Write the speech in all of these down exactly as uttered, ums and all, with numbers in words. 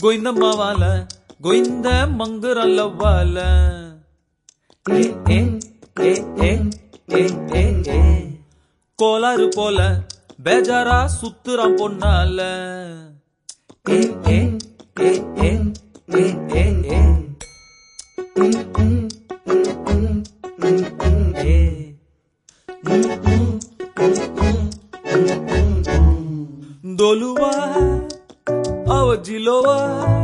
கோயிந்தம்மா வால கோயிந்த மங்குரல்ல வால ஏ ஏ ஏ ஏ ஏ ஏ ஏ கோளாறு போல பேஜாரா சுத்துறான் பொன்னால ஏ ஏ ஏ ஏ ஏ ஏ ஏ दोलुवा अवजिलोवा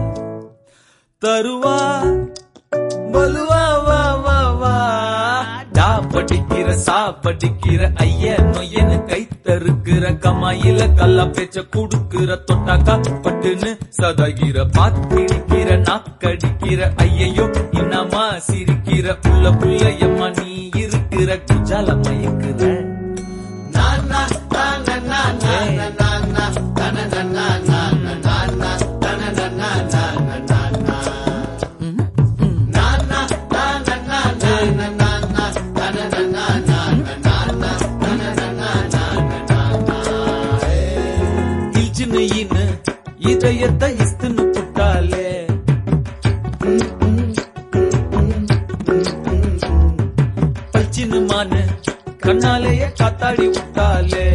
तरुवा बलुवा वा वा वा डा पटिकिर सा पटिकिर ஐயன் நொயன் கை தருக்கிற கமாயில கல்லா பேச்ச குடுக்கிற தொட்டாக்கா பட்டுன்னு சதகிற பாத்திடிக்கிற நாக்கடிக்கிற ஐயையோ இன்னமா சிரிக்கிற புள்ள புள்ளையம்மா நீ இருக்கிற குஜால மயக்குற நானா தானா நானா நானா தானா நானா நானா நானா தானா நானா நானா நானா நானா தானா நானா நானா தானா நானா நானா நானா தானா நானா நானா இல்ஜின்னு இன்னு இதயத்தை இஸ்துன்னு புட்டாலே பச்சின்னு மானு கண்ணாலேயே காத்தாடி விட்டாலே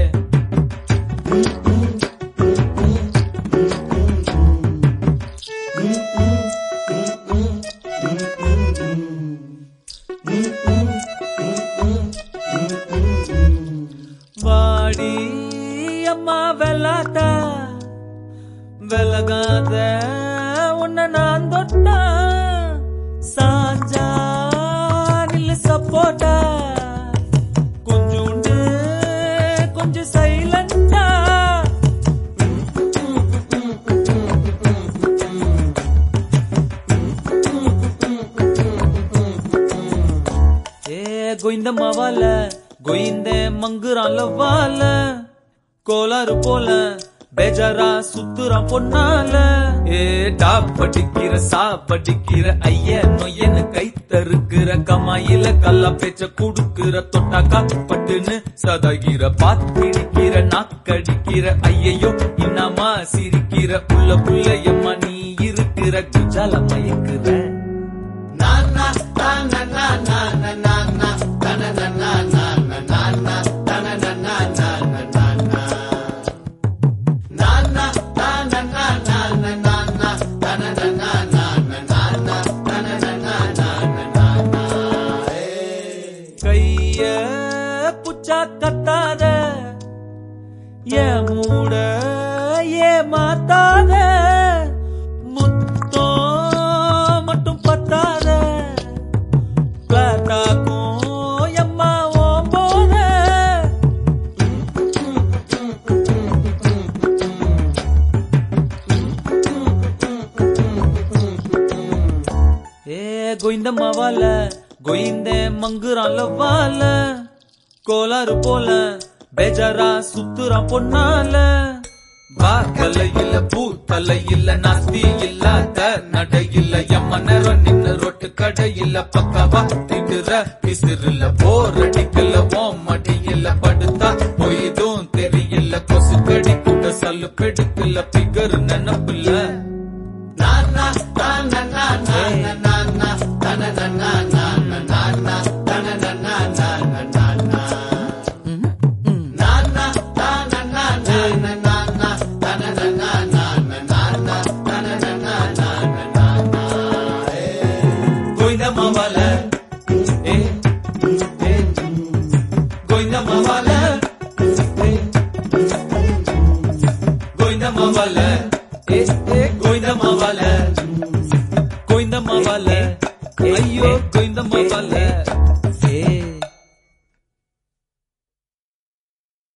வாடி அம்மா வெள்ளாத்தா வெலகாத உன்ன நான் தொட்டா சாஞ்சா நில்லு சப்போட்டா கொஞ்சோண்டு கொஞ்சம் சைலண்டா ஏ கோயிந்தம்மா வால கோயிந்த மங்குறான்ல வால கோளாறு போல பேஜாரா சுத்துறான் பொன்னால ஏ டா படிக்கிற சா படிக்கிற ஐயன் நொயன் கை தருக்கிற கமாயில கல்லா பேச்ச குடுக்கிற தொட்டாக்கா பட்டுன்னு சதகிற பாத்திடிக்கிற நாக்கடிக்கிற ஐயையோ இன்னமா சிரிக்கிற புள்ள புள்ளையம்மா நீ இருக்கிற குஜால மயக்குற நானா தானா நானா நானா தானா நானா நானா நானா தானா நானா நானா நானா நானா தானா நானா நானா தானா நானா நானா நானா தானா நானா நானா நானா கைய புச்சா கத்தாத ஏ மூட ஏ மாத்தாத முத்தோ மட்டும் பத்தாத பிளாட்டாக்கும் எம்மா ஓம்போத ஏ கோயிந்தம்மா வால கோயிந்த மங்குறான்ல வால கோளாறு போல பேஜாரா சுத்துறான் பொன்னால வா கலையில பூ தலையில நாஸ்தி இல்லாத நடையில எம்ம நேரம் நின்னு ரொட்டு கடையில பக்கவா திடுற பிசிறுல போரடிக்கல ஓம் மடியில படுத்தா பொய்தும் தெரியல கொசு கடி கூட சல்லு பெடுக்கல பிகர் நினப்புல நானா தானா